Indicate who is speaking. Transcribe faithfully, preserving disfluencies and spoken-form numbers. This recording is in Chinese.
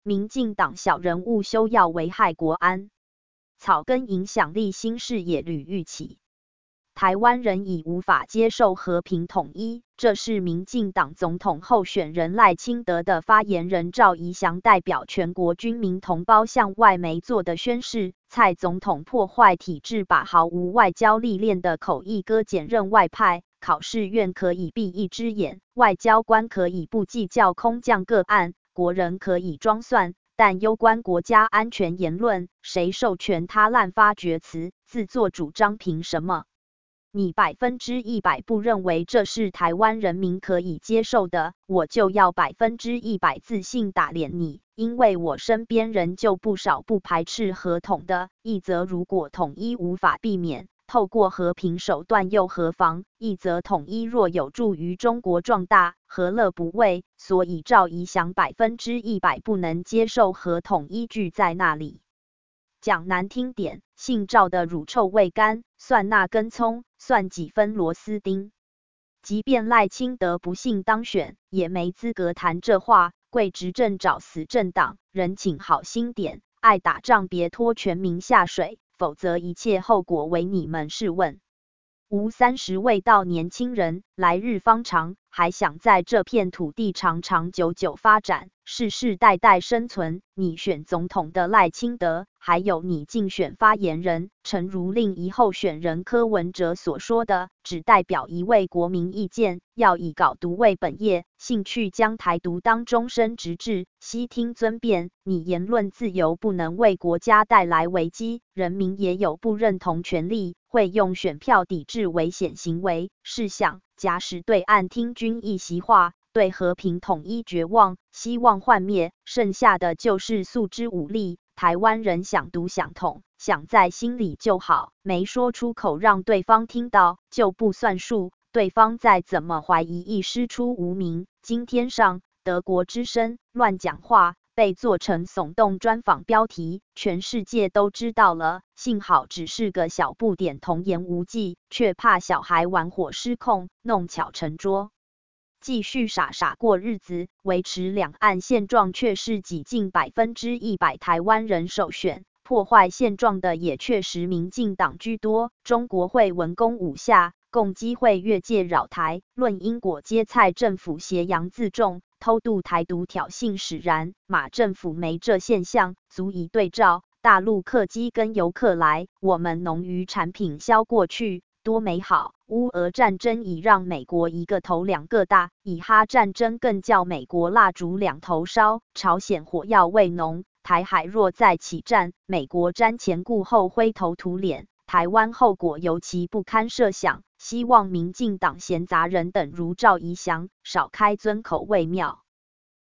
Speaker 1: 民进党小人物休要危害国安，草根影响力新视野屡愈起。台湾人已无法接受和平统一，这是民进党总统候选人赖清德的发言人赵怡翔代表全国军民同胞向外媒做的宣示。蔡总统破坏体制，把毫无外交历练的口译哥检任外派，考试院可以闭一只眼，外交官可以不计较空降个案，国人可以装蒜，但攸关国家安全言论，谁授权他滥发厥词，自作主张？凭什么？你百分之一百不认为这是台湾人民可以接受的，我就要百分之一百自信打脸你，因为我身边人就不少不排斥合统的。一则如果统一无法避免，透过和平手段又何妨？一则统一若有助于中国壮大，何乐不为？所以赵怡翔百分之一百不能接受合统，依据在那里。讲难听点，姓赵的乳臭未干，算那根葱，算几分螺丝钉。即便赖清德不幸当选，也没资格谈这话。贵执政找死政党，人请好心点，爱打仗别拖全民下水，否则一切后果为你们试问。吾三十未到年轻人，来日方长，还想在这片土地长长久久发展，世世代代生存。你选总统的赖清德，还有你竞选发言人，诚如另一候选人柯文哲所说的，只代表一位国民意见，要以搞独为本业，兴趣将台独当终身直至，悉听尊便。你言论自由不能为国家带来危机，人民也有不认同权利，会用选票抵制危险行为。试想，假使对岸听君一席话，对和平统一绝望，希望幻灭，剩下的就是诉之武力。台湾人想独想统，想在心里就好，没说出口让对方听到就不算数。对方再怎么怀疑，亦师出无名。今天上德国之声乱讲话，被做成耸动专访标题，全世界都知道了。幸好只是个小不点，童言无忌，却怕小孩玩火失控，弄巧成拙。继续傻傻过日子，维持两岸现状，却是挤进百分之一百台湾人首选。破坏现状的也确实民进党居多，中国会文攻武下，共机会越界扰台，论因果皆蔡政府挟洋自重，偷渡台独挑衅使然。马政府没这现象，足以对照。大陆客机跟游客来，我们农渔产品销过去，多美好！乌俄战争已让美国一个头两个大，以哈战争更叫美国蜡烛两头烧，朝鲜火药味浓。台海若再起战，美国瞻前顾后，灰头土脸，台湾后果尤其不堪设想。希望民进党闲杂人等如赵怡翔少开尊口为妙。